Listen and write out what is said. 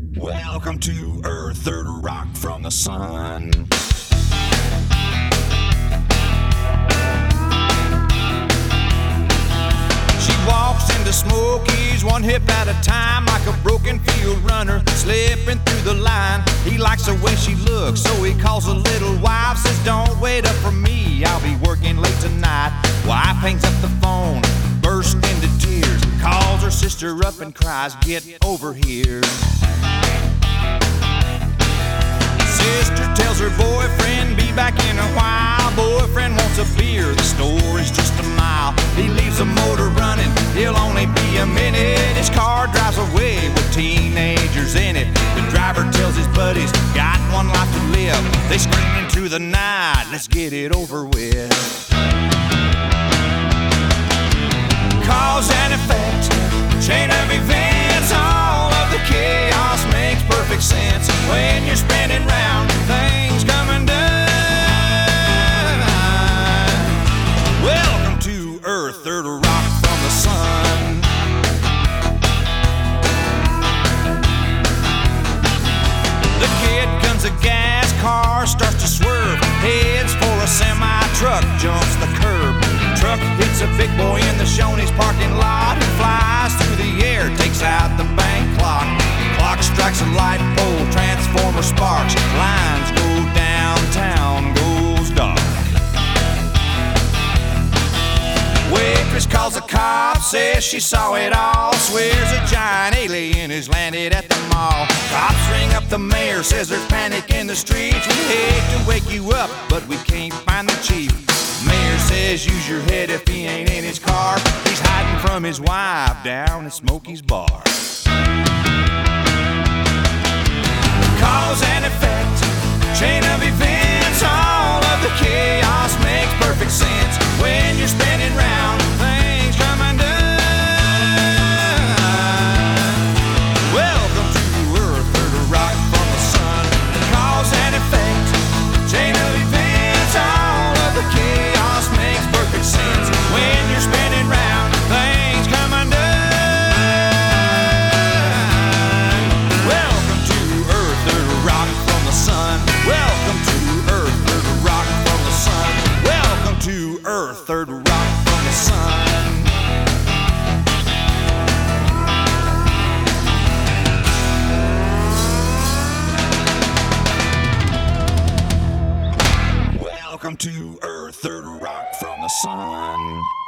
Welcome to Earth, third rock from the sun. She walks into Smokies one hip at a time, like a broken field runner slipping through the line. He likes the way she looks, so he calls a little wife, says don't wait up for me, I'll be working late tonight. Wife hangs up the phone, bursts into tears, calls her sister up and cries, get over here. Sister tells her boyfriend, be back in a while. Boyfriend wants a beer, the store is just a mile. He leaves the motor running, he'll only be a minute. His car drives away with teenagers in it. The driver tells his buddies, got one life to live. They scream into the night, let's get it over with. Cause and effect, chain of events, all of the chaos makes perfect sense. When you're spinning round, things come undone. Welcome to Earth, third rock from the sun. The kid guns a gas, car starts to swerve, heads for a semi-truck, jumps the curb. Truck hits a big boy in the Shoney's parking lot. He flies through the air, takes out the bank clock. Clock strikes a light pole, transformer sparks. Lines go downtown, goes dark. Waitress calls the cops, says she saw it all. Swears a giant alien has landed at the mall. Cops ring up the mayor, says there's panic in the streets. We hate to wake you up, but we can't find the chief. Mayor says use your head if he ain't in his car. He's hiding from his wife down at Smokey's bar. Cause and effect, chain of events, all of the chaos makes perfect sense. When you're spinning round, things come undone. Welcome to Earth, third rock from the sun. Cause and effect, chain of events, all of the chaos makes perfect sense. When you're spinning round, things come undone. Welcome to Earth, third rock from the sun. Welcome to Earth, third rock from the sun. Welcome to Earth, third rock from the sun. Welcome to Earth, third rock from the sun.